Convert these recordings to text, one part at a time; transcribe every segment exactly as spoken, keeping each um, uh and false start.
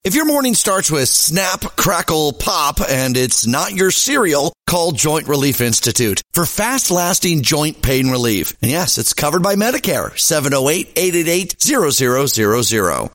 If your morning starts with snap, crackle, pop, and it's not your cereal, call Joint Relief Institute for fast-lasting joint pain relief. And yes, it's covered by Medicare. seven oh eight, eight eight eight, zero zero zero zero.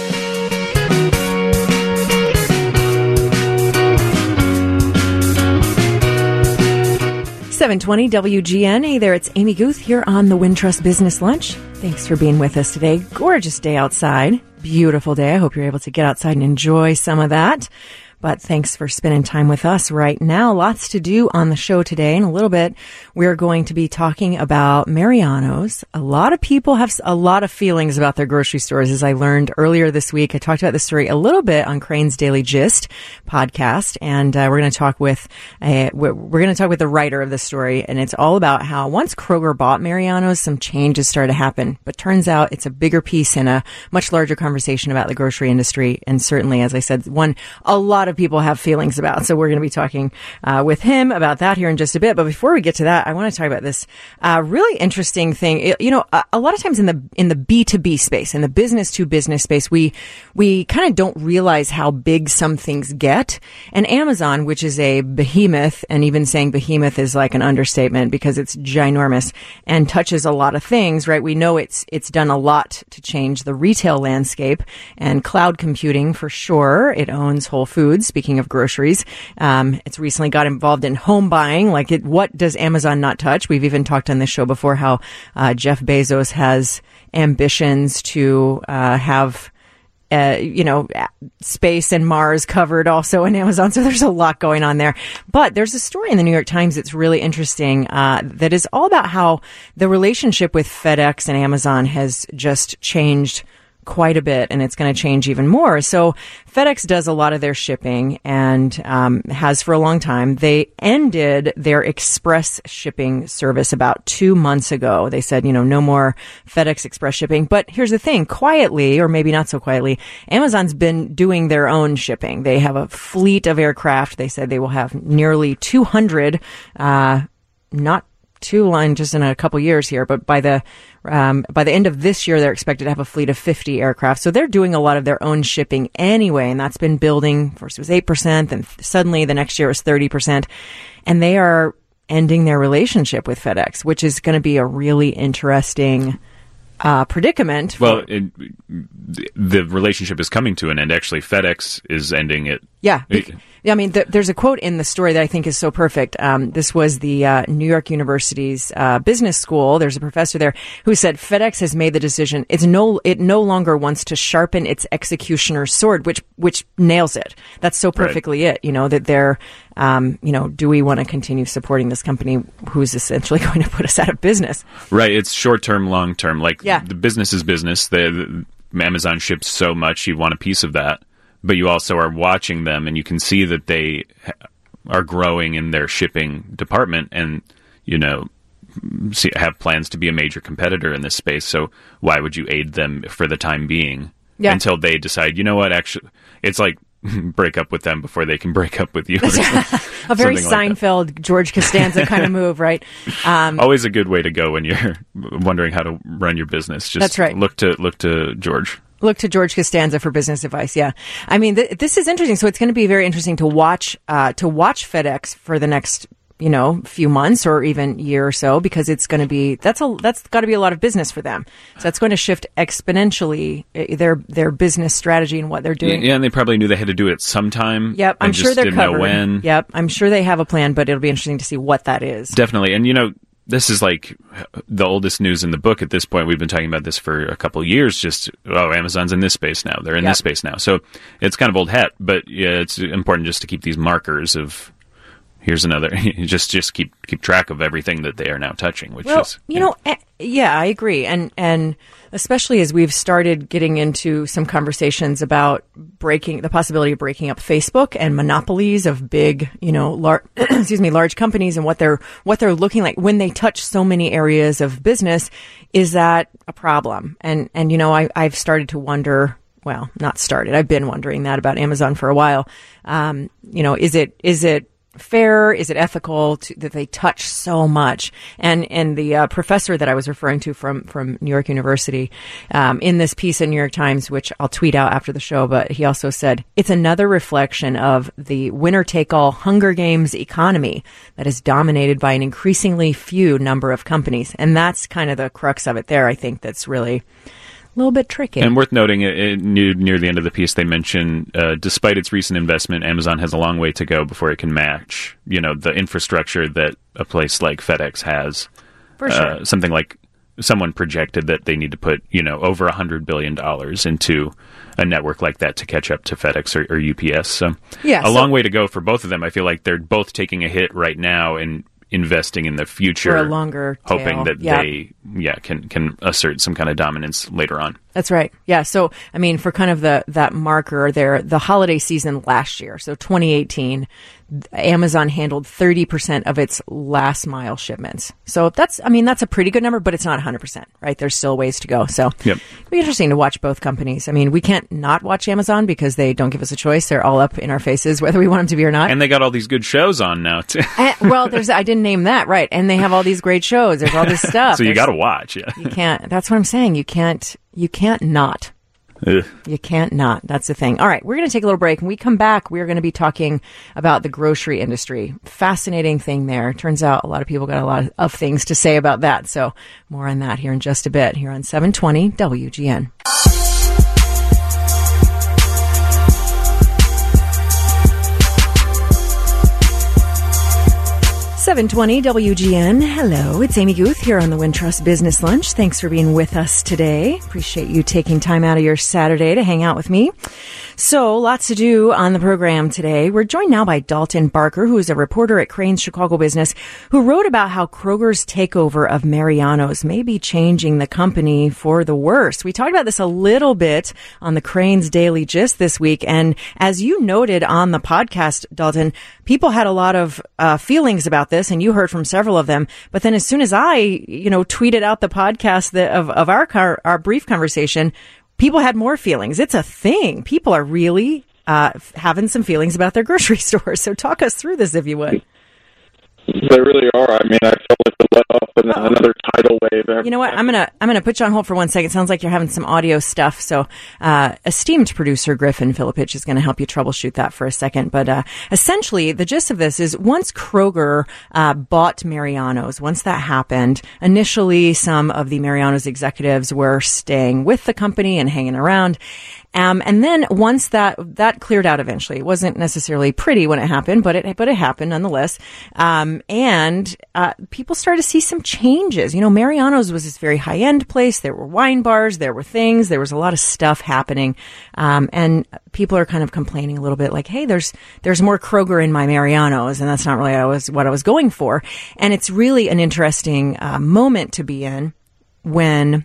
seven twenty W G N. Hey there, it's Amy Guth here on the Wintrust Business Lunch. Thanks for being with us today. Gorgeous day outside. Beautiful day. I hope you're able to get outside and enjoy some of that. But thanks for spending time with us right now. Lots to do on the show today. In a little bit, we're going to be talking about Mariano's. A lot of people have a lot of feelings about their grocery stores, as I learned earlier this week. I talked about this story a little bit on Crane's Daily Gist podcast, and uh, we're going to talk with uh, we're, we're going to talk with the writer of the story, and it's all about how once Kroger bought Mariano's, some changes started to happen. But turns out it's a bigger piece in a much larger conversation about the grocery industry, and certainly, as I said, one a lot of people have feelings about. So we're going to be talking uh, with him about that here in just a bit. But before we get to that, I want to talk about this uh, really interesting thing. It, you know, a, a lot of times in the in the B two B space, in the business to business space, we we kind of don't realize how big some things get. And Amazon, which is a behemoth, and even saying behemoth is like an understatement because it's ginormous and touches a lot of things, right? We know it's it's done a lot to change the retail landscape and cloud computing for sure. It owns Whole Foods. Speaking of groceries, um, it's recently got involved in home buying. Like, it, what does Amazon not touch? We've even talked on this show before how uh, Jeff Bezos has ambitions to uh, have, uh, you know, space and Mars covered also in Amazon. So there's a lot going on there. But there's a story in the New York Times that's really interesting uh, that is all about how the relationship with FedEx and Amazon has just changed quite a bit, and it's going to change even more. So FedEx does a lot of their shipping and um, has for a long time. They ended their express shipping service about two months ago. They said, you know, no more FedEx express shipping. But here's the thing, quietly, or maybe not so quietly, Amazon's been doing their own shipping. They have a fleet of aircraft. They said they will have nearly two hundred, uh, not two line just in a couple years here, but by the um, by the end of this year, they're expected to have a fleet of fifty aircraft. So they're doing a lot of their own shipping anyway, and that's been building. First it was eight percent, then suddenly the next year it was thirty percent, and they are ending their relationship with FedEx, which is going to be a really interesting uh, predicament. For- well, it, the relationship is coming to an end. Actually, FedEx is ending it. Yeah. It, Yeah, I mean, th- there's a quote in the story that I think is so perfect. Um, this was the uh, New York University's uh, business school. There's a professor there who said FedEx has made the decision. It's no, it no longer wants to sharpen its executioner's sword, which which nails it. That's so perfectly right. It. You know that they're, um, you know, do we want to continue supporting this company who's essentially going to put us out of business? Right. It's short term, long term. Like yeah. the business is business. The, the Amazon ships so much, you want a piece of that. But you also are watching them, and you can see that they are growing in their shipping department and, you know, see, have plans to be a major competitor in this space. So why would you aid them for the time being yeah. until they decide, you know what, actually, it's like break up with them before they can break up with you. A very Seinfeld, like George Costanza kind of move, right? Um, Always a good way to go when you're wondering how to run your business. Just that's right. Look to, look to George. Look to George Costanza for business advice. Yeah, I mean, th- this is interesting. So it's going to be very interesting to watch uh, to watch FedEx for the next, you know, few months or even year or so, because it's going to be that's a that's got to be a lot of business for them. So that's going to shift exponentially uh, their their business strategy and what they're doing. Yeah, and they probably knew they had to do it sometime. Yep, I'm and sure just they're didn't covered. Know when. Yep, I'm sure they have a plan, but it'll be interesting to see what that is. Definitely, and you know. This is like the oldest news in the book at this point. We've been talking about this for a couple of years. Just, oh, Amazon's in this space now. They're in yep. this space now. So it's kind of old hat, but yeah, it's important just to keep these markers of here's another. just just keep keep track of everything that they are now touching. Which well, is you, you know, know, yeah, I agree, and and especially as we've started getting into some conversations about breaking the possibility of breaking up Facebook and monopolies of big, you know, lar- excuse me, large companies and what they're what they're looking like when they touch so many areas of business. Is that a problem? And and you know, I I've started to wonder. Well, not started. I've been wondering that about Amazon for a while. Um, you know, is it is it fair? Is it ethical to, that they touch so much? And and the uh, professor that I was referring to from, from New York University, um, in this piece in New York Times, which I'll tweet out after the show, but he also said, it's another reflection of the winner-take-all Hunger Games economy that is dominated by an increasingly few number of companies. And that's kind of the crux of it there, I think, that's really a little bit tricky. And worth noting, it, it, near, near the end of the piece, they mention, uh, despite its recent investment, Amazon has a long way to go before it can match, you know, the infrastructure that a place like FedEx has. For sure. Uh, something like someone projected that they need to put, you know, over one hundred billion dollars into a network like that to catch up to FedEx or, or U P S. So yeah, a so, long way to go for both of them. I feel like they're both taking a hit right now and investing in the future, for a longer tail. hoping that yeah. they yeah can can assert some kind of dominance later on. That's right. Yeah. So, I mean, for kind of the that marker there, the holiday season last year, so twenty eighteen, Amazon handled thirty percent of its last mile shipments. So that's, I mean, that's a pretty good number, but it's not one hundred percent, right? There's still ways to go. So yep. It'll be interesting to watch both companies. I mean, we can't not watch Amazon because they don't give us a choice. They're all up in our faces, whether we want them to be or not. And they got all these good shows on now, too. and, well, there's, I didn't name that, right. And they have all these great shows. There's all this stuff. So you got to watch, yeah. You can't, that's what I'm saying. You can't, you can't not. Ugh. You can't not. That's the thing. All right, we're going to take a little break. When we come back, we're going to be talking about the grocery industry. Fascinating thing there. Turns out a lot of people got a lot of things to say about that. So more on that here in just a bit here on seven twenty W G N. seven twenty W G N. Hello, it's Amy Guth here on the Wintrust Business Lunch. Thanks for being with us today. Appreciate you taking time out of your Saturday to hang out with me. So, lots to do on the program today. We're joined now by Dalton Barker, who is a reporter at Crain's Chicago Business, who wrote about how Kroger's takeover of Mariano's may be changing the company for the worse. We talked about this a little bit on the Crain's Daily Gist this week, and as you noted on the podcast, Dalton, people had a lot of uh, feelings about this, and you heard from several of them. But then as soon as I, you know, tweeted out the podcast that, of, of our car, our brief conversation, people had more feelings. It's a thing. People are really uh, having some feelings about their grocery stores. So talk us through this, if you would. They really are. I mean, I felt like we let off in oh. another tidal wave. You know what? I'm gonna I'm gonna put you on hold for one second. Sounds like you're having some audio stuff. So, uh, esteemed producer Griffin Filipich is going to help you troubleshoot that for a second. But uh, essentially, the gist of this is once Kroger uh, bought Mariano's, once that happened, initially some of the Mariano's executives were staying with the company and hanging around. Um, and then once that, that cleared out eventually, it wasn't necessarily pretty when it happened, but it, but it happened nonetheless. Um, and, uh, people started to see some changes. You know, Mariano's was this very high end place. There were wine bars. There were things. There was a lot of stuff happening. Um, and people are kind of complaining a little bit like, hey, there's, there's more Kroger in my Mariano's. And that's not really what I was, what I was going for. And it's really an interesting, uh, moment to be in when,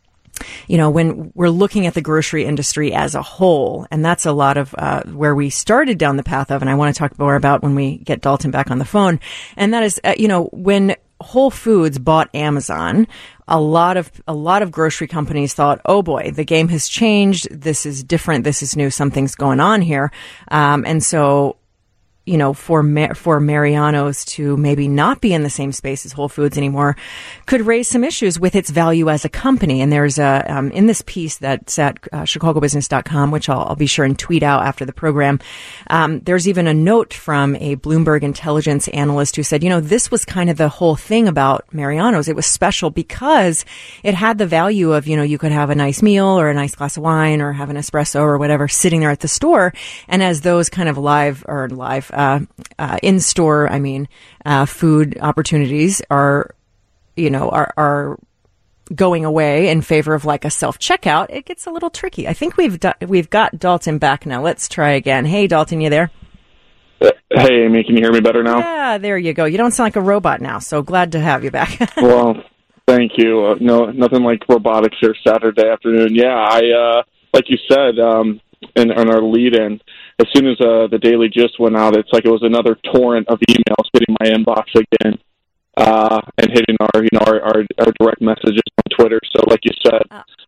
you know, when we're looking at the grocery industry as a whole, and that's a lot of uh, where we started down the path of, and I want to talk more about when we get Dalton back on the phone, and that is, uh, you know, when Whole Foods bought Amazon, a lot of a lot of grocery companies thought, oh boy, the game has changed, this is different, this is new, something's going on here, um, and so, you know, for for Mariano's to maybe not be in the same space as Whole Foods anymore could raise some issues with its value as a company. And there's a, um, in this piece that's at uh, chicago business dot com, which I'll, I'll be sure and tweet out after the program, um, there's even a note from a Bloomberg intelligence analyst who said, you know, this was kind of the whole thing about Mariano's. It was special because it had the value of, you know, you could have a nice meal or a nice glass of wine or have an espresso or whatever sitting there at the store. And as those kind of live or live, Uh, uh, in-store, I mean, uh, food opportunities are, you know, are, are going away in favor of like a self-checkout, it gets a little tricky. I think we've do- we've got Dalton back now. Let's try again. Hey, Dalton, you there? Uh, hey, Amy, can you hear me better now? Yeah, there you go. You don't sound like a robot now, so glad to have you back. Well, thank you. Uh, no, nothing like robotics here Saturday afternoon. Yeah, I, uh, like you said, um, in, in our lead-in, as soon as uh, the Daily Gist went out, it's like it was another torrent of emails hitting my inbox again, uh, and hitting our, you know, our, our, our direct messages on Twitter. So, like you said,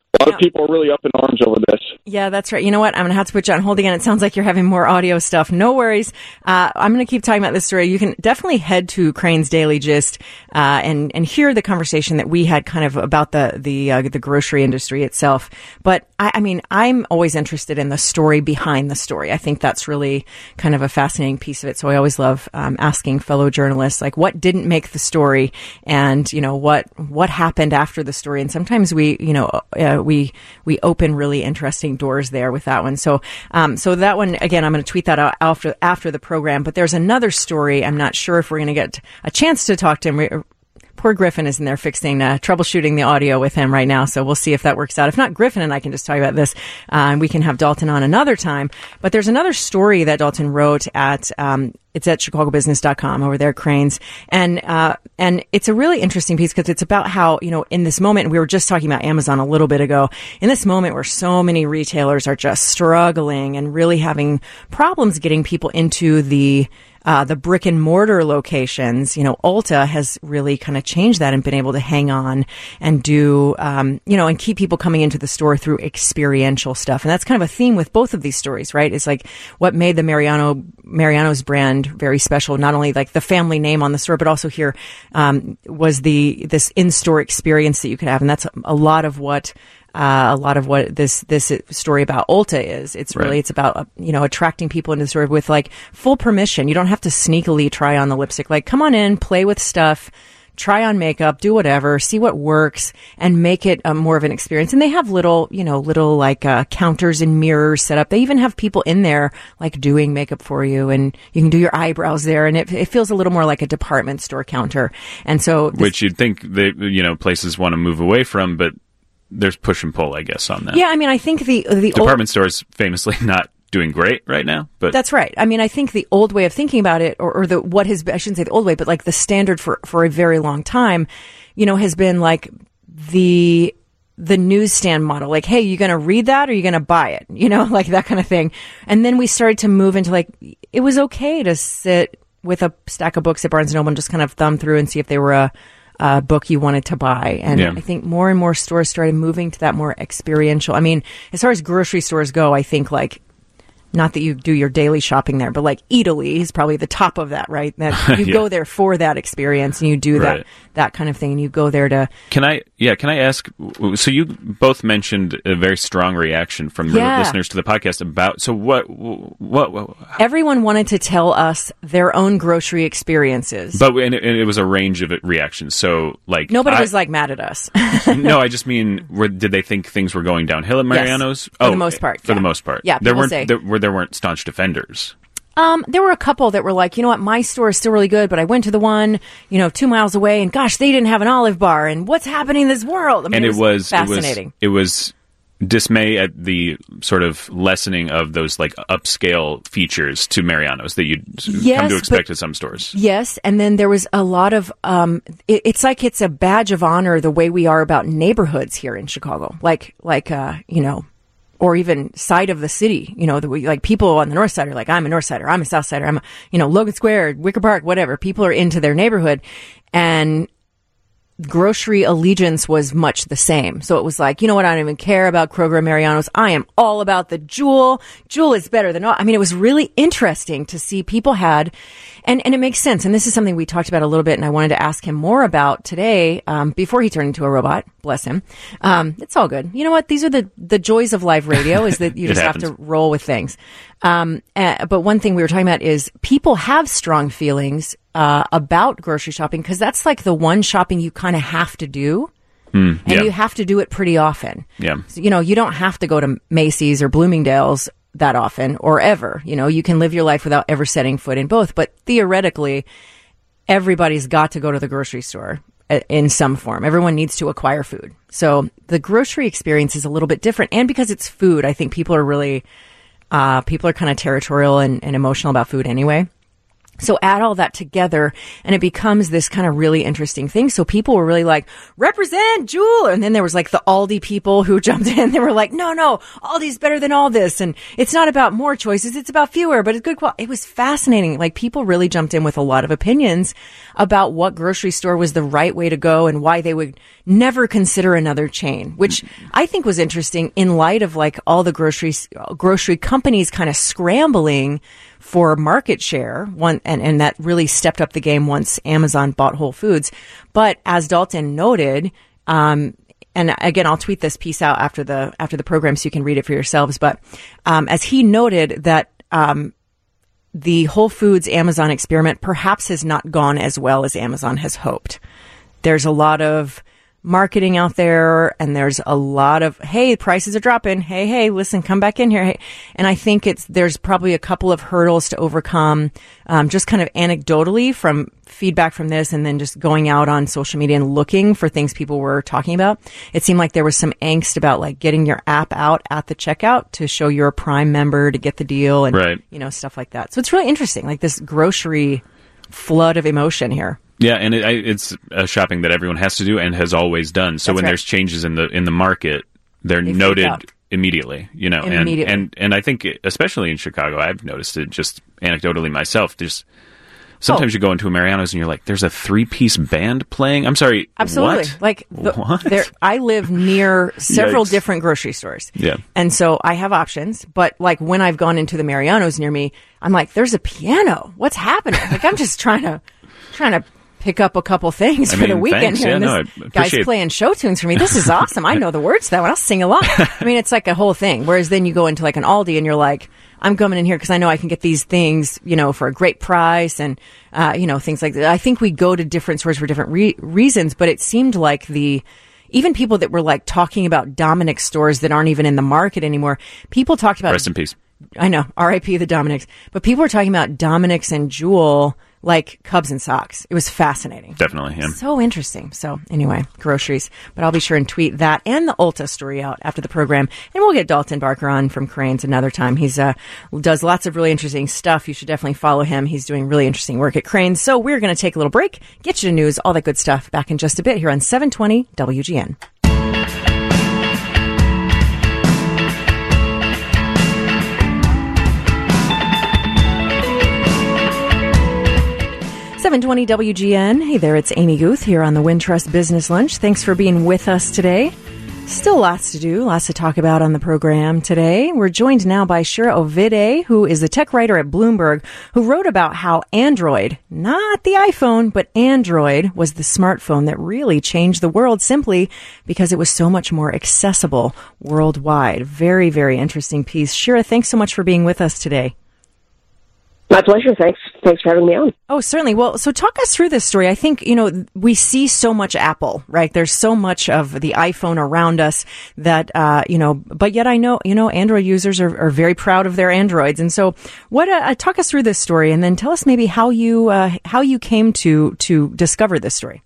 A lot of people are really up in arms over this. Yeah, that's right. You know what? I'm going to have to put you on hold again. It sounds like you're having more audio stuff. No worries. Uh, I'm going to keep talking about this story. You can definitely head to Crane's Daily Gist uh, and and hear the conversation that we had kind of about the the uh, the grocery industry itself. But I, I mean, I'm always interested in the story behind the story. I think that's really kind of a fascinating piece of it. So I always love um, asking fellow journalists, like, what didn't make the story, and you know what what happened after the story. And sometimes we, you know. Uh, we we open really interesting doors there with that one. So um, so that one, again, I'm going to tweet that out after after the program. But there's another story. I'm not sure if we're going to get a chance to talk to him. Poor Griffin is in there fixing, uh, troubleshooting the audio with him right now. So we'll see if that works out. If not, Griffin and I can just talk about this, uh, and we can have Dalton on another time. But there's another story that Dalton wrote at, um, it's at chicago business dot com over there, Cranes. And, uh, and it's a really interesting piece because it's about how, you know, in this moment, and we were just talking about Amazon a little bit ago, in this moment where so many retailers are just struggling and really having problems getting people into the, Uh, the brick and mortar locations, you know, Ulta has really kind of changed that and been able to hang on and do, um, you know, and keep people coming into the store through experiential stuff. And that's kind of a theme with both of these stories, right? It's like what made the Mariano, Mariano's brand very special, not only like the family name on the store, but also here, um, was the, this in-store experience that you could have. And that's a lot of what, Uh, a lot of what this, this story about Ulta is. It's really, right. It's about, uh, you know, attracting people into the store with like full permission. You don't have to sneakily try on the lipstick. Like, come on in, play with stuff, try on makeup, do whatever, see what works, and make it um, more of an experience. And they have little, you know, little like uh, counters and mirrors set up. They even have people in there like doing makeup for you, and you can do your eyebrows there. And it, it feels a little more like a department store counter. And so, this, which you'd think that, you know, places want to move away from, but there's push and pull, I guess, on that. Yeah, I mean, I think the the department old, stores famously not doing great right now. But that's right. I mean, I think the old way of thinking about it, or, or the what has I shouldn't say the old way, but like the standard for for a very long time, you know, has been like the the newsstand model. Like, hey, you going to read that or you going to buy it? You know, like that kind of thing. And then we started to move into like it was okay to sit with a stack of books at Barnes and Noble and just kind of thumb through and see if they were a Uh, book you wanted to buy. And yeah. I think more and more stores started moving to that more experiential. I mean, as far as grocery stores go, I think like, not that you do your daily shopping there, but like Eataly is probably the top of that, right? That you yeah. go there for that experience and you do right. that, that kind of thing. And you go there to... Can I, yeah, can I ask, so you both mentioned a very strong reaction from yeah. listeners to the podcast about, so what, what, what everyone wanted to tell us their own grocery experiences. But and it, and it was a range of it, reactions. So like... Nobody I, was like mad at us. No, I just mean, were, did they think things were going downhill at Mariano's? Yes, for oh, the most part. For yeah. the most part. Yeah, there weren't, say. there, were there weren't staunch defenders. Um, there were a couple that were like, you know what, my store is still really good, but I went to the one, you know, two miles away, and gosh, they didn't have an Olive Bar, and what's happening in this world? I mean, and it was, it was fascinating. It was, it was dismay at the sort of lessening of those like upscale features to Mariano's that you'd yes, come to expect but, at some stores. Yes, and then there was a lot of, um, it, it's like it's a badge of honor the way we are about neighborhoods here in Chicago, like, like, uh, you know, or even side of the city, you know, the, like people on the north side are like, I'm a north sider, I'm a south sider, I'm a, you know, Logan Square, Wicker Park, whatever. People are into their neighborhood, and grocery allegiance was much the same. So it was like, you know what, I don't even care about Kroger and Mariano's. I am all about the Jewel. Jewel is better than all. I mean, it was really interesting to see people had, and, and it makes sense. And this is something we talked about a little bit, and I wanted to ask him more about today, um, before he turned into a robot. Bless him. Um, it's all good. You know what? These are the, the joys of live radio, is that you just happens. have to roll with things. Um, uh, but one thing we were talking about is people have strong feelings uh, about grocery shopping, because that's like the one shopping you kind of have to do. Mm, and yeah. you have to do it pretty often. Yeah. So, you know, you don't have to go to Macy's or Bloomingdale's that often or ever. You know, you can live your life without ever setting foot in both. But theoretically, everybody's got to go to the grocery store in some form. Everyone needs to acquire food. So the grocery experience is a little bit different. And because it's food, I think people are really, uh, people are kind of territorial and, and emotional about food anyway. So add all that together and it becomes this kind of really interesting thing. So people were really like, represent Jewel. And then there was like the Aldi people who jumped in. They were like, no, no, Aldi's better than all this. And it's not about more choices. It's about fewer, but it's good quality. It was fascinating. Like people really jumped in with a lot of opinions about what grocery store was the right way to go and why they would never consider another chain, which I think was interesting in light of like all the grocery, grocery companies kind of scrambling for market share, one, and, and that really stepped up the game once Amazon bought Whole Foods. But as Dalton noted, um, and again, I'll tweet this piece out after the after the program so you can read it for yourselves. But um, as he noted that um, the Whole Foods Amazon experiment perhaps has not gone as well as Amazon has hoped. There's a lot of marketing out there and there's a lot of, hey, prices are dropping. Hey, hey, listen, come back in here. Hey. And I think it's, there's probably a couple of hurdles to overcome, um, just kind of anecdotally from feedback from this and then just going out on social media and looking for things people were talking about. It seemed like there was some angst about like getting your app out at the checkout to show you're a Prime member to get the deal and, right. you know, stuff like that. So it's really interesting, like this grocery flood of emotion here. Yeah, and it, it's a shopping that everyone has to do and has always done. So That's when right. there's changes in the in the market, they're They freak noted out. immediately. You know, Immediately. and and and I think especially in Chicago, I've noticed it just anecdotally myself. Just sometimes Oh. you go into a Mariano's and you're like, "There's a three piece band playing." I'm sorry, Absolutely. what? Like the, What? there, I live near several Yikes. different grocery stores. Yeah. And so I have options, but like when I've gone into the Mariano's near me, I'm like, there's a piano. What's happening? Like I'm just trying to, trying to pick up a couple things I for the mean, weekend thanks. here. Yeah, and no, I this guy's appreciate- playing show tunes for me. This is awesome. I know the words to that one. I'll sing along. I mean, it's like a whole thing. Whereas then you go into like an Aldi and you're like, I'm coming in here because I know I can get these things, you know, for a great price and, uh, you know, things like that. I think we go to different stores for different re- reasons, but it seemed like the, even people that were like talking about Dominick's stores that aren't even in the market anymore, people talked about, Rest in peace. I know, R I P the Dominick's, but people were talking about Dominick's and Jewel like Cubs and Sox. It was fascinating. Definitely, yeah. So interesting. So anyway, groceries. But I'll be sure and tweet that and the Ulta story out after the program. And we'll get Dalton Barker on from Cranes another time. He's uh does lots of really interesting stuff. You should definitely follow him. He's doing really interesting work at Cranes. So we're going to take a little break, get you to news, all that good stuff back in just a bit here on seven twenty W G N. seven twenty W G N. Hey there, it's Amy Guth here on the Wintrust Business Lunch. Thanks for being with us today. Still lots to do, lots to talk about on the program today. We're joined now by Shira Ovide, who is a tech writer at Bloomberg, who wrote about how Android, not the iPhone, but Android was the smartphone that really changed the world simply because it was so much more accessible worldwide. Very, very interesting piece. Shira, thanks so much for being with us today. My pleasure. Thanks. Thanks for having me on. Oh, certainly. Well, so talk us through this story. I think, you know, we see so much Apple, right? There's so much of the iPhone around us that, uh, you know, but yet I know, you know, Android users are, are very proud of their Androids. And so what, uh, talk us through this story and then tell us maybe how you, uh, how you came to, to discover this story.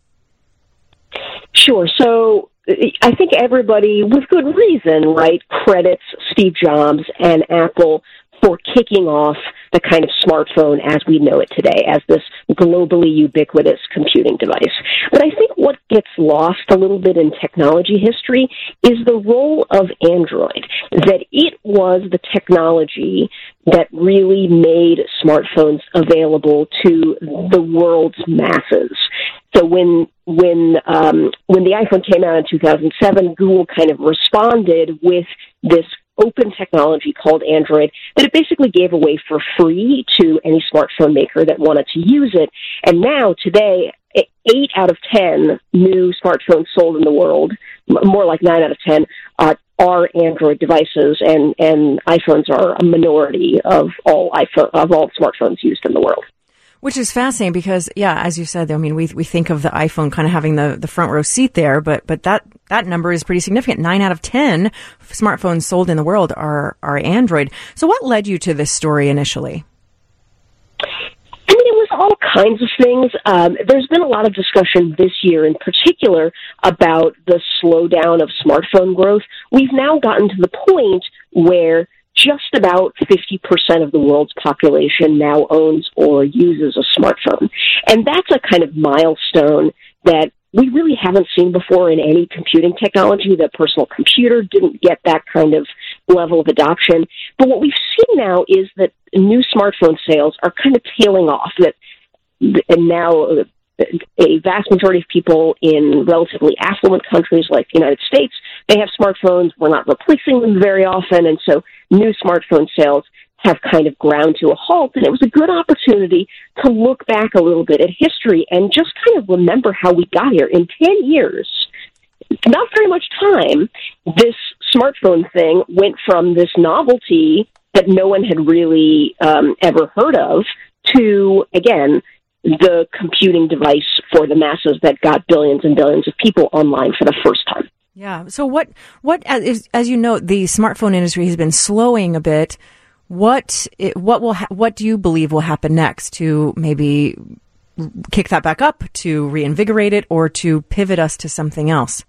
Sure. So I think everybody, with good reason, right, credits Steve Jobs and Apple for kicking off the kind of smartphone as we know it today, as this globally ubiquitous computing device. But I think what gets lost a little bit in technology history is the role of Android, that it was the technology that really made smartphones available to the world's masses. So when when um, when the iPhone came out in two thousand seven, Google kind of responded with this open technology called Android that it basically gave away for free to any smartphone maker that wanted to use it. And now, today, eight out of ten new smartphones sold in the world, more like nine out of ten, uh, are Android devices, and, and iPhones are a minority of all iPhone, of all smartphones used in the world. Which is fascinating because, yeah, as you said, I mean, we we think of the iPhone kind of having the, the front row seat there, but but that, that number is pretty significant. Nine out of ten smartphones sold in the world are, are Android. So what led you to this story initially? I mean, it was all kinds of things. Um, there's been a lot of discussion this year in particular about the slowdown of smartphone growth. We've now gotten to the point where just about fifty percent of the world's population now owns or uses a smartphone. And that's a kind of milestone that we really haven't seen before in any computing technology. The personal computer didn't get that kind of level of adoption. But what we've seen now is that new smartphone sales are kind of tailing off, that and now a vast majority of people in relatively affluent countries like the United States, they have smartphones. We're not replacing them very often, and so new smartphone sales have kind of ground to a halt, and it was a good opportunity to look back a little bit at history and just kind of remember how we got here. In ten years, not very much time, this smartphone thing went from this novelty that no one had really um, ever heard of to, again, the computing device for the masses that got billions and billions of people online for the first time. Yeah. So what, what, as, as you know, the smartphone industry has been slowing a bit. What, what will, ha- what do you believe will happen next to maybe kick that back up, to reinvigorate it, or to pivot us to something else?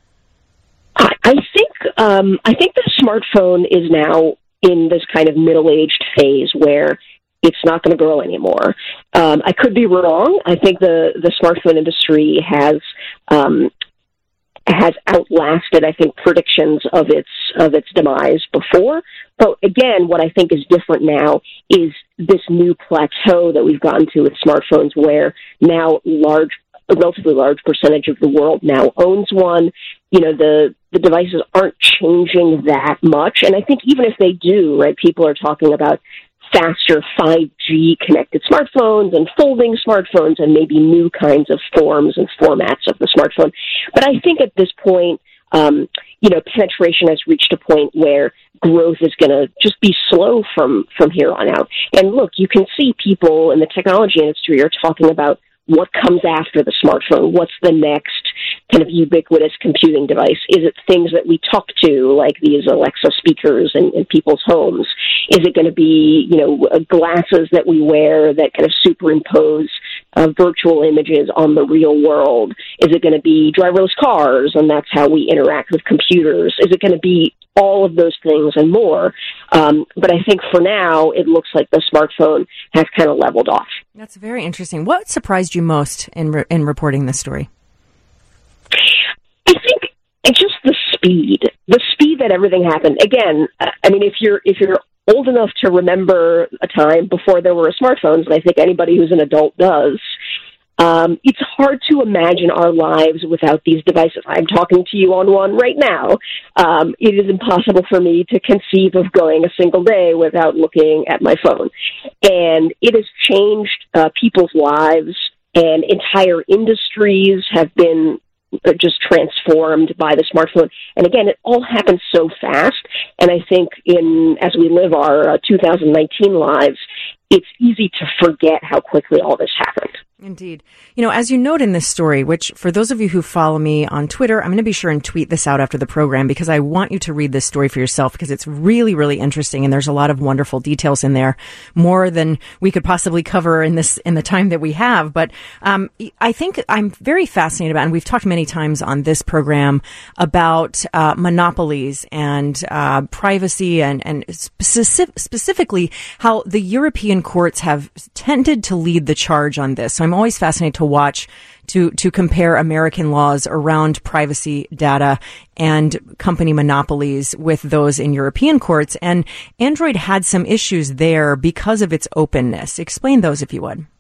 I, I think, um, I think the smartphone is now in this kind of middle-aged phase where it's not going to grow anymore. Um, I could be wrong. I think the, the smartphone industry has um, has outlasted, I think, predictions of its of its demise before. But again, what I think is different now is this new plateau that we've gotten to with smartphones, where now large, a relatively large percentage of the world now owns one. You know, the the devices aren't changing that much, and I think even if they do, right, people are talking about faster five G connected smartphones and folding smartphones and maybe new kinds of forms and formats of the smartphone. But I think at this point, um, you know, penetration has reached a point where growth is going to just be slow from, from here on out. And look, you can see people in the technology industry are talking about what comes after the smartphone. What's the next kind of ubiquitous computing device? Is it things that we talk to, like these Alexa speakers in, in people's homes? Is it going to be, you know, glasses that we wear that kind of superimpose uh, virtual images on the real world? Is it going to be driverless cars, and that's how we interact with computers? Is it going to be all of those things and more? Um, but I think for now, it looks like the smartphone has kind of leveled off. That's very interesting. What surprised you most in re- in reporting this story? I think it's just the speed, the speed that everything happened. Again, I mean, if you're if you're old enough to remember a time before there were smartphones, and I think anybody who's an adult does, um, it's hard to imagine our lives without these devices. I'm talking to you on one right now. Um, it is impossible for me to conceive of going a single day without looking at my phone. And it has changed uh, people's lives, and entire industries have been just transformed by the smartphone. And again, it all happens so fast. And I think in as we live our uh, two thousand nineteen lives, it's easy to forget how quickly all this happened. Indeed. You know, as you note in this story, which for those of you who follow me on Twitter, I'm going to be sure and tweet this out after the program because I want you to read this story for yourself because it's really, really interesting and there's a lot of wonderful details in there, more than we could possibly cover in this in the time that we have. But um, I think I'm very fascinated about, and we've talked many times on this program about uh, monopolies and uh, privacy and, and specific, specifically how the European courts have tended to lead the charge on this. So I'm always fascinated to watch, to, to compare American laws around privacy data and company monopolies with those in European courts. And Android had some issues there because of its openness. Explain those if you would.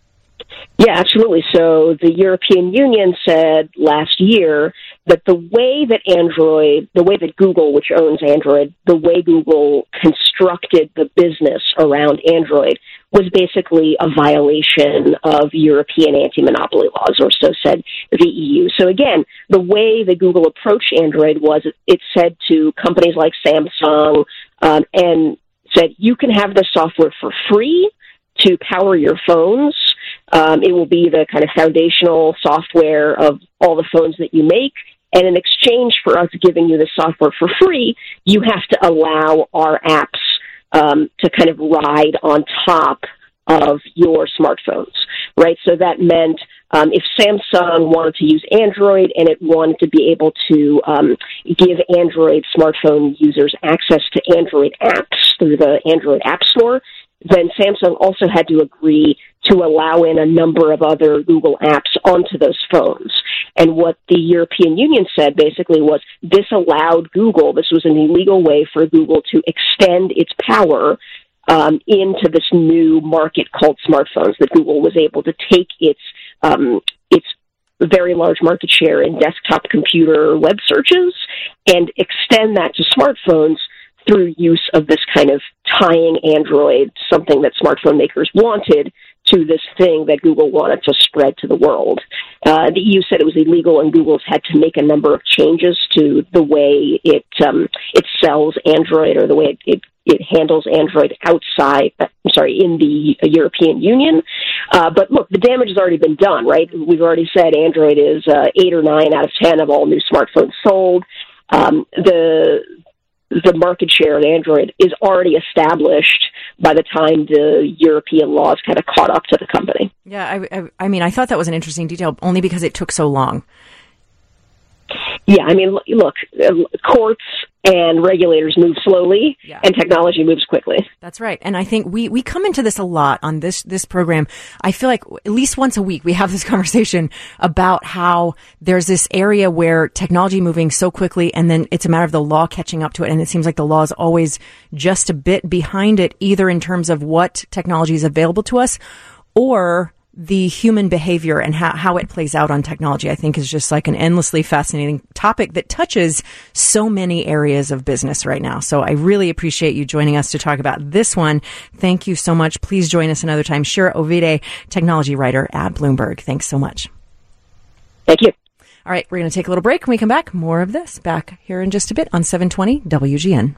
Yeah, absolutely. So the European Union said last year that the way that Android, the way that Google, which owns Android, the way Google constructed the business around Android was basically a violation of European anti-monopoly laws, or so said the E U. So again, the way that Google approached Android was it said to companies like Samsung um, and said, you can have this software for free to power your phones. Um, it will be the kind of foundational software of all the phones that you make. And in exchange for us giving you the software for free, you have to allow our apps um, to kind of ride on top of your smartphones, right? So that meant um, if Samsung wanted to use Android and it wanted to be able to um, give Android smartphone users access to Android apps through the Android App Store, then Samsung also had to agree to allow in a number of other Google apps onto those phones. And what the European Union said basically was this allowed Google, this was an illegal way for Google to extend its power um, into this new market called smartphones, that Google was able to take its um, its very large market share in desktop computer web searches and extend that to smartphones through use of this kind of tying Android, something that smartphone makers wanted, to this thing that Google wanted to spread to the world. Uh, the E U said it was illegal, and Google's had to make a number of changes to the way it um, it sells Android, or the way it, it, it handles Android outside, I'm sorry, in the European Union. Uh, but look, the damage has already been done, right? We've already said Android is uh, eight or nine out of ten of all new smartphones sold. Um, the the market share of Android is already established by the time the European laws kind of caught up to the company. Yeah, I, I, I mean, I thought that was an interesting detail, only because it took so long. Yeah, I mean, look, courts and regulators move slowly, yeah. and technology moves quickly. That's right. And I think we, we come into this a lot on this, this program. I feel like at least once a week we have this conversation about how there's this area where technology moving so quickly, and then it's a matter of the law catching up to it. And it seems like the law is always just a bit behind it, either in terms of what technology is available to us or the human behavior and how, how it plays out on technology. I think is just like an endlessly fascinating topic that touches so many areas of business right now. So I really appreciate you joining us to talk about this one. Thank you so much. Please join us another time. Shira Ovide, technology writer at Bloomberg. Thanks so much. Thank you. All right, we're going to take a little break. When we come back, more of this back here in just a bit on seven twenty W G N.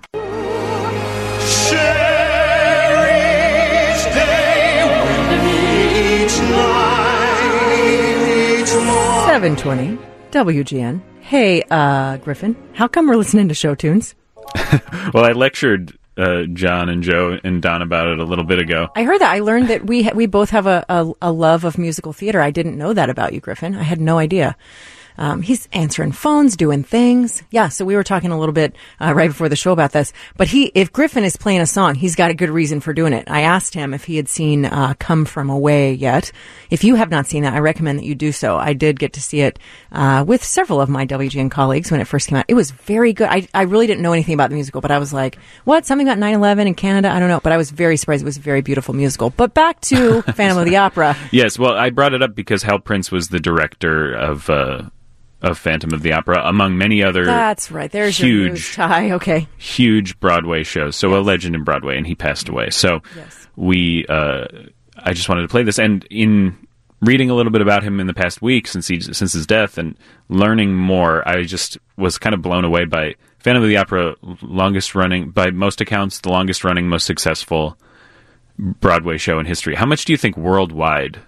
seven twenty W G N. Hey, uh, Griffin, how come we're listening to show tunes? Well, I lectured uh, John and Joe and Don about it a little bit ago. I heard that. I learned that we ha- we both have a, a, a love of musical theater. I didn't know that about you, Griffin. I had no idea. Um, he's answering phones, doing things. Yeah, so we were talking a little bit uh, right before the show about this. But he, if Griffin is playing a song, he's got a good reason for doing it. I asked him if he had seen uh, Come From Away yet. If you have not seen that, I recommend that you do so. I did get to see it uh, with several of my W G N colleagues when it first came out. It was very good. I, I really didn't know anything about the musical, but I was like, what? Something about nine eleven in Canada? I don't know. But I was very surprised. It was a very beautiful musical. But back to Phantom of the Opera. Yes, well, I brought it up because Hal Prince was the director of... Uh, of Phantom of the Opera, among many other That's right. There's huge, your news tie. Okay. huge Broadway shows. So yes. a legend in Broadway, and he passed away. So yes. we, uh, I just wanted to play this, and in reading a little bit about him in the past week since he since his death, and learning more, I just was kind of blown away by Phantom of the Opera, longest running, by most accounts, the longest running, most successful Broadway show in history. How much do you think worldwide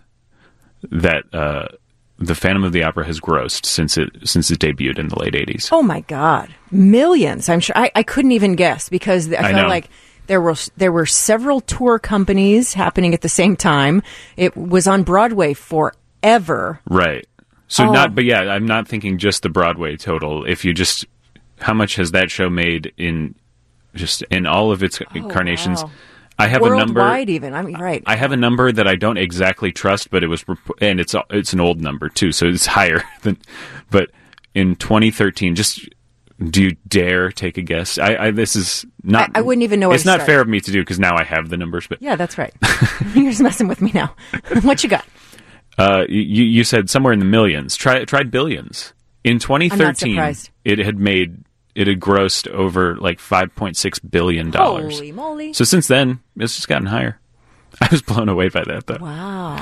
that? Uh, The Phantom of the Opera has grossed since it since it debuted in the late eighties. Oh my God, millions! I'm sure I, I couldn't even guess because I, I felt know. like there were there were several tour companies happening at the same time. It was on Broadway forever. Right. So oh. not, but yeah, I'm not thinking just the Broadway total. If you just, how much has that show made in just in all of its oh, incarnations? Wow. I have Worldwide a number. even. I mean, right. I have a number that I don't exactly trust, but it was, and it's it's an old number too, so it's higher than. But in twenty thirteen, just do you dare take a guess? I, I this is not. I, I wouldn't even know. Where It's to not start. fair of me to do because now I have the numbers. But yeah, that's right. You're just messing with me now. What you got? Uh, you you said somewhere in the millions. Try tried billions. In twenty thirteen, I'm not surprised. it had made. It had grossed over like five point six billion dollars. Holy moly. So since then, it's just gotten higher. I was blown away by that, though. Wow.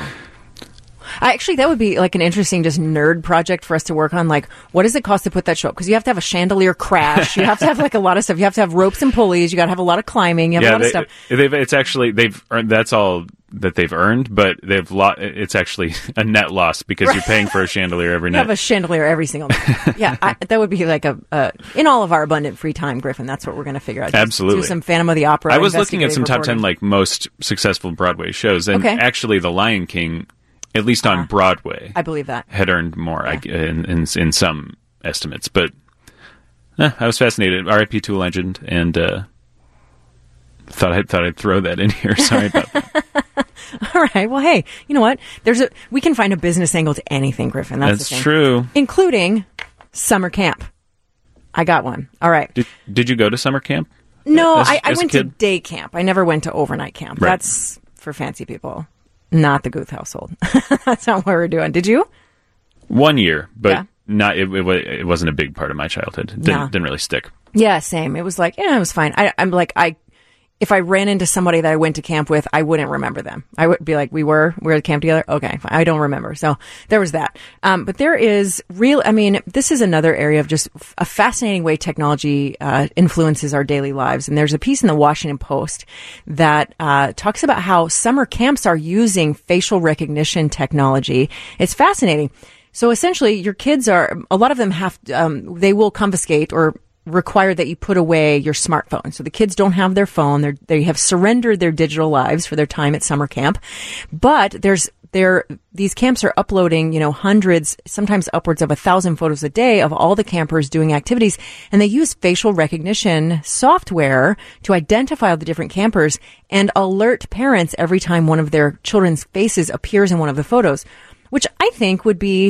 I, actually, that would be like an interesting just nerd project for us to work on. Like, what does it cost to put that show up? Because you have to have a chandelier crash. You have to have like a lot of stuff. You have to have ropes and pulleys. You got to have a lot of climbing. You have yeah, a lot they, of stuff. They've, it's actually, they've earned, that's all that they've earned, but they've lo- it's actually a net loss because you're paying for a chandelier every You night. have a chandelier every single night. Yeah, I, that would be like a, uh, in all of our abundant free time, Griffin, that's what we're going to figure out. Just Absolutely. do some Phantom of the Opera. I was looking at some top reporting. ten like most successful Broadway shows, and Okay. actually The Lion King at least on Uh, Broadway, I believe that. had earned more Yeah. I, in, in in some estimates. But eh, I was fascinated. R I P to a legend, and uh, thought I thought I'd throw that in here. Sorry about that. All right. Well, hey, you know what? There's a we can find a business angle to anything, Griffin. That's, That's the thing. true. Including summer camp. I got one. All right. Did Did you go to summer camp? No, as- I, I as a went to kid? day camp. I never went to overnight camp. Right. That's for fancy people, not the Guth household. That's not what we're doing. Did you? One year, but Yeah. not. It, it, wa- it wasn't a big part of my childhood. Didn't, No. didn't really stick. Yeah, same. It was like, yeah, it was fine. I, I'm like, I, if I ran into somebody that I went to camp with, I wouldn't remember them. I would be like, we were, we were at camp together. Okay, fine. I don't remember. So there was that. Um, but there is real, I mean, this is another area of just a fascinating way technology, uh, influences our daily lives. And there's a piece in the Washington Post that, uh, talks about how summer camps are using facial recognition technology. It's fascinating. So essentially, your kids are, a lot of them have, um, they will confiscate or require that you put away your smartphone. So the kids don't have their phone. They're, they have surrendered their digital lives for their time at summer camp. But there's, there, these camps are uploading, you know, hundreds, sometimes upwards of a thousand photos a day of all the campers doing activities. And they use facial recognition software to identify all the different campers and alert parents every time one of their children's faces appears in one of the photos, which I think would be,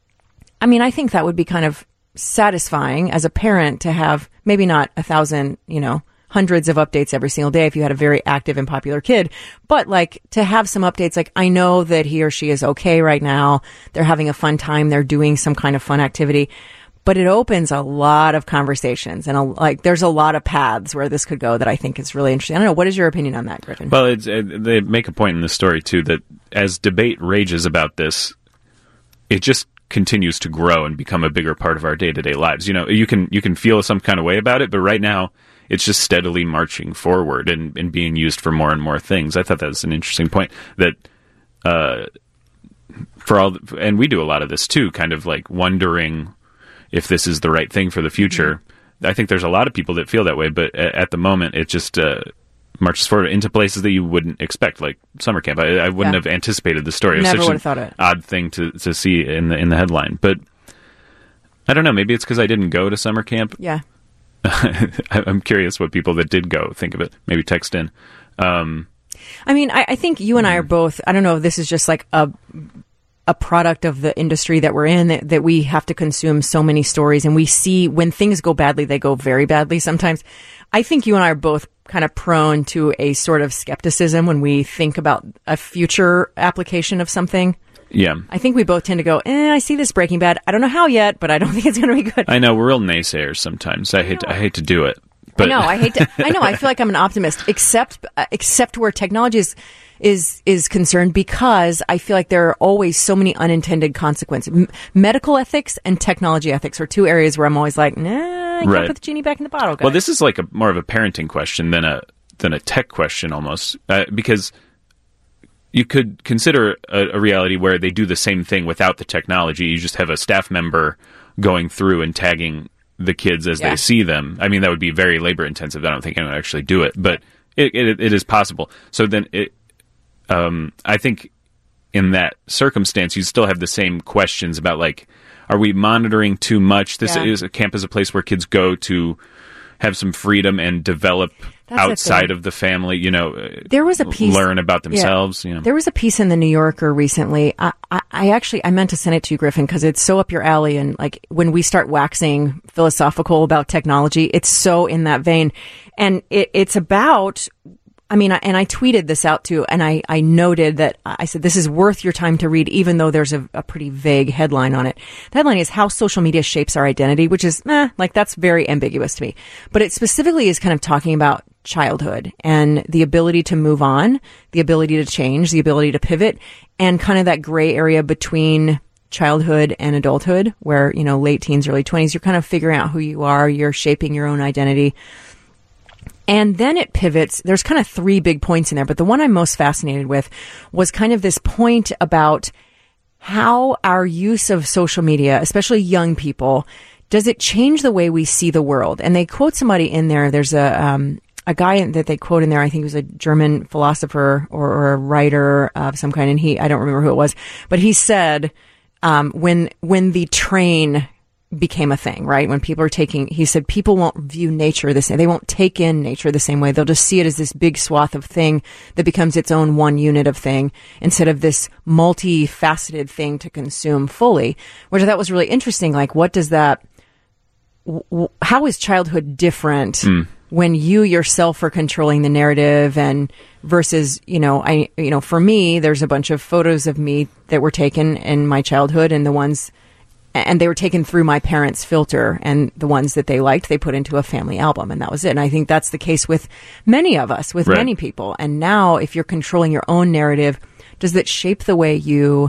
I mean, I think that would be kind of satisfying as a parent to have maybe not a thousand, you know, hundreds of updates every single day if you had a very active and popular kid, but like to have some updates like, I know that he or she is okay right now. They're having a fun time. They're doing some kind of fun activity, but it opens a lot of conversations and a, like there's a lot of paths where this could go that I think is really interesting. I don't know. What is your opinion on that, Griffin? Well, it's, uh, they make a point in the story too that as debate rages about this, it just continues to grow and become a bigger part of our day-to-day lives. You know, you can you can feel some kind of way about it, but right now it's just steadily marching forward and, and being used for more and more things. I thought that was an interesting point that uh, for all, the, and we do a lot of this too, kind of like wondering if this is the right thing for the future. Mm-hmm. I think there's a lot of people that feel that way, but at, at the moment it just uh, marches forward into places that you wouldn't expect, like summer camp. I, I wouldn't Yeah. have anticipated the story. It was Never such would an have thought it. odd thing to, to see in the in the headline. But I don't know. Maybe it's because I didn't go to summer camp. Yeah. I- I'm curious what people that did go think of it. Maybe text in. Um, I mean, I, I think you and I are both, I don't know if this is just like a a product of the industry that we're in, that, that we have to consume so many stories and we see when things go badly, they go very badly sometimes. I think you and I are both kind of prone to a sort of skepticism when we think about a future application of something. yeah. I think we both tend to go, eh, I see this Breaking Bad. I don't know how yet, but I don't think it's going to be good. I know we're real naysayers sometimes. I hate to, I hate to do it. But I know. I hate to. I know. I feel like I'm an optimist, except uh, except where technology is is is concerned, because I feel like there are always so many unintended consequences. M- medical ethics and technology ethics are two areas where I'm always like, nah, I can't Right. put the genie back in the bottle. Guys. Well, this is like a more of a parenting question than a than a tech question almost, uh, because you could consider a, a reality where they do the same thing without the technology. You just have a staff member going through and tagging the kids as Yeah. they see them. I mean, that would be very labor intensive. I don't think anyone would actually do it, but it, it, it is possible. So then it, um, I think in that circumstance, you still have the same questions about, like, are we monitoring too much? This Yeah. is a camp is a place where kids go to have some freedom and develop That's the outside thing. of the family, you know, uh, There was a piece- learn about Yeah. themselves, you know. There was a piece in the New Yorker recently. I, I, I actually, I meant to send it to you, Griffin, because it's so up your alley. And like when we start waxing philosophical about technology, it's so in that vein. And it, it's about, I mean, I, and I tweeted this out too, and I, I noted that I said, this is worth your time to read, even though there's a, a pretty vague headline on it. The headline is How Social Media Shapes Our Identity, which is, eh, like that's very ambiguous to me. But it specifically is kind of talking about childhood and the ability to move on, the ability to change, the ability to pivot, and kind of that gray area between childhood and adulthood where, you know, late teens, early twenties, you're kind of figuring out who you are, you're shaping your own identity. And then it pivots. There's kind of three big points in there, but the one I'm most fascinated with was kind of this point about how our use of social media, especially young people, does it change the way we see the world? And they quote somebody in there. There's a, um, a guy that they quote in there, I think he was a German philosopher or, or a writer of some kind, and he, I don't remember who it was, but he said, um, when, when the train became a thing, right? When people are taking, he said, people won't view nature the same. They won't take in nature the same way. They'll just see it as this big swath of thing that becomes its own one unit of thing instead of this multifaceted thing to consume fully, which I thought was really interesting. Like, what does that, w- how is childhood different mm. when you yourself are controlling the narrative and versus, you know, I, you know, for me, there's a bunch of photos of me that were taken in my childhood and the ones and they were taken through my parents' filter, and the ones that they liked, they put into a family album, and that was it. And I think that's the case with many of us, with right. many people. And now, if you're controlling your own narrative, does that shape the way you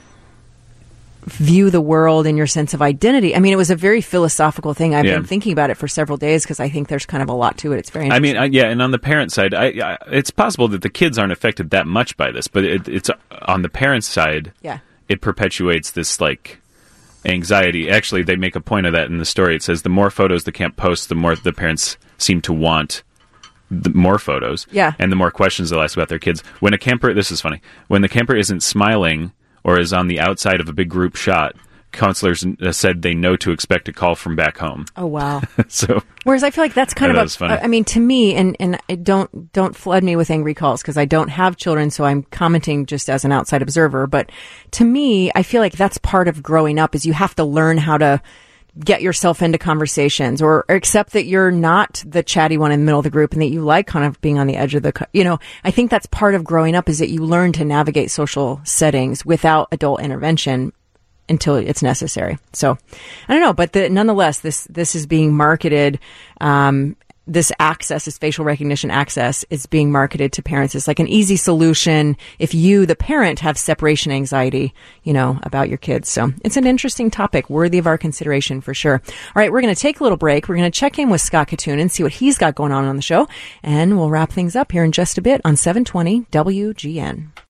view the world and your sense of identity? I mean, it was a very philosophical thing. I've yeah. been thinking about it for several days because I think there's kind of a lot to it. It's very interesting. I mean, uh, yeah, and on the parent side, I, I, it's possible that the kids aren't affected that much by this, but it, it's on the parents' side, yeah. it perpetuates this, like, anxiety. Actually, they make a point of that in the story. It says the more photos the camp posts, the more the parents seem to want the more photos. Yeah. And the more questions they'll ask about their kids. When a camper, this is funny, when the camper isn't smiling or is on the outside of a big group shot, counselors said they know to expect a call from back home. Oh, wow. So, whereas I feel like that's kind of a, funny. I mean, to me, and, and I don't, don't flood me with angry calls because I don't have children, so I'm commenting just as an outside observer. But to me, I feel like that's part of growing up is you have to learn how to get yourself into conversations or, or accept that you're not the chatty one in the middle of the group and that you like kind of being on the edge of the, you know, I think that's part of growing up is that you learn to navigate social settings without adult intervention until it's necessary. So I don't know, but the, nonetheless, this, this is being marketed. Um, this access, this facial recognition access is being marketed to parents. It's like an easy solution if you, the parent, have separation anxiety, you know, about your kids. So it's an interesting topic, worthy of our consideration for sure. All right, we're going to take a little break. We're going to check in with Scott Katoon and see what he's got going on on the show. And we'll wrap things up here in just a bit on seven twenty W G N.